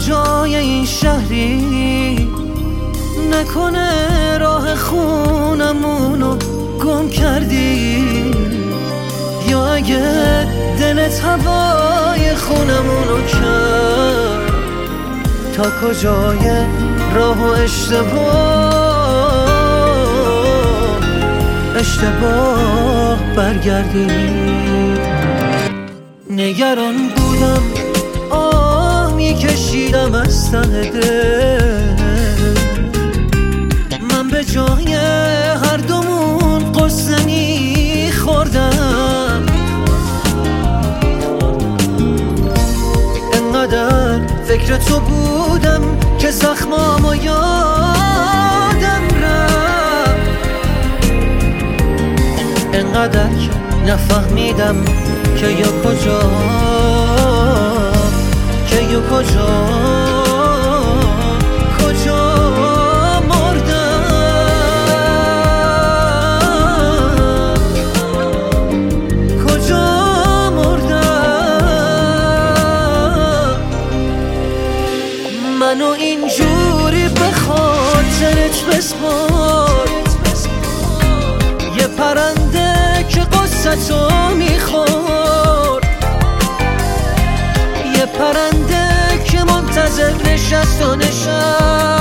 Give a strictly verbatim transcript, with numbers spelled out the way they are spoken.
کجای این شهری، نکنه راه خونمونو گم کردی، یا اگه دلت هوای خونمونو کرد، تا کجای راه و اشتباه اشتباه برگردی. نگران بودم آه میکشیدم از ته دل، من به جای هر دومون قصه میخوردم، انقدر فکر تو بودم که زخمامو یادم رفت، انقدر که نفهمیدم که یا کجا که یا کجا کجا مردم، کجا مردم. منو اینجوری به خاطرت بسپار، یه پرنده که قصتو میخور، یه پرنده که منتظر نشست و نشست